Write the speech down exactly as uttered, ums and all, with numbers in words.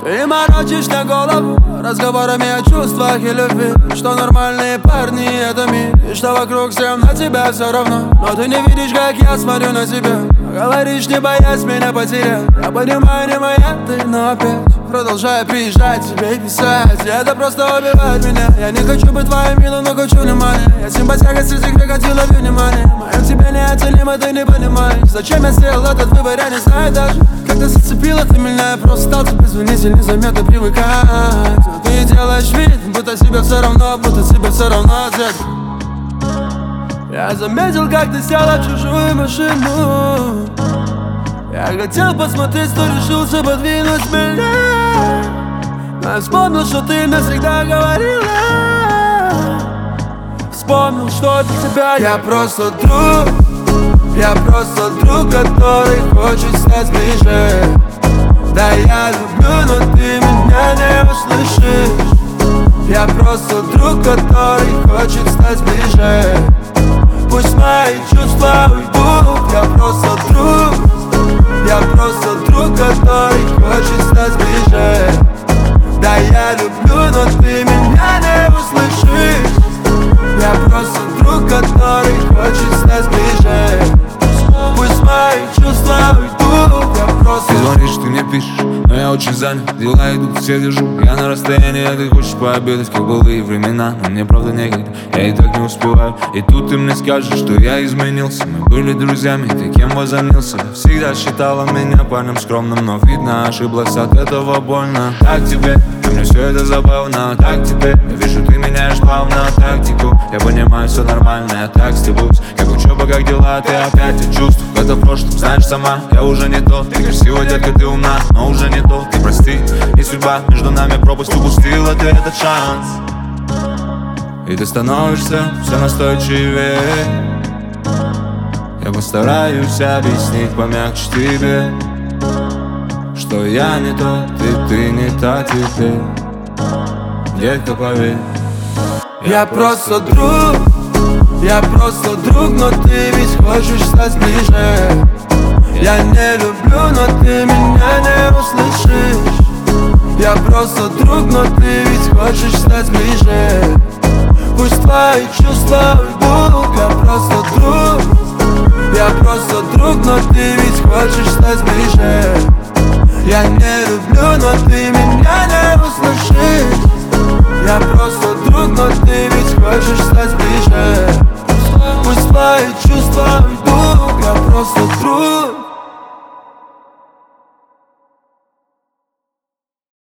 Ты морочишь на голову разговорами о чувствах и любви, что нормальные парни — это мир, и что вокруг всем на тебя все равно. Но ты не видишь, как я смотрю на тебя. Говоришь, не боясь меня потерять. Я понимаю, не моя ты, но опять продолжаю приезжать, тебе писать. И это просто убивает меня. Я не хочу быть твоим милым, но хочу внимания. Я симпатяга среди крокодилов и внимания. Мое к тебе неоценимо, ты не понимаешь. Зачем я сделал этот выбор, я не знаю даже. Когда зацепила ты меня, я просто стал тебе звонить или заметно привыкать. Но ты делаешь вид, будто тебе все равно, будто тебе все равно, детка. Я заметил, как ты села в чужую машину. Я хотел посмотреть, что решился подвинуть меня. Но я вспомнил, что ты навсегда говорила. Вспомнил, что для тебя я просто друг. Я просто друг, который хочет стать ближе. Да, я люблю, но ты меня не услышишь. Я просто друг, который хочет стать ближе. Пусть мои чувства уйдут. Я просто друг. Я просто друг, который хочет стать ближе. Да, я люблю, но ты меня не услышишь. Я просто друг, который хочет стать ближе. Пусть мои чувства уйдут. Я просто... Ты звонишь, ты мне пишешь, но я очень занят. Дела идут, все держу. Я на расстоянии, а ты хочешь пообедать, как былые времена. Но мне правда некогда, я и так не успеваю. И тут ты мне скажешь, что я изменился. Мы были друзьями, ты кем возомнился. Всегда считала меня парнем скромным, но видно, ошиблась, от этого больно. Так тебе, а мне все это забавно. Так теперь, я вижу, ты меняешь плавно тактику. Я понимаю, все нормально, я так стебусь. Как учеба, как дела, ты опять от чувств. Это в прошлом, знаешь сама, я уже не тот. Ты красива, детка, ты умна, но уже не тот. Ты прости, и судьба между нами пропасть упустила ты этот шанс. И ты становишься все настойчивее. Я постараюсь объяснить помягче тебе, что я не тот, и ты не та теперь. Детка, поверь, я, я просто друг. Я просто друг, но ты ведь хочешь стать ближе. Я не люблю, но ты меня не услышишь. Я просто друг, но ты ведь хочешь стать ближе. Пусть твои чувства уйдут. Я просто друг. Я просто друг, но ты ведь хочешь стать ближе. Я не люблю, но ты меня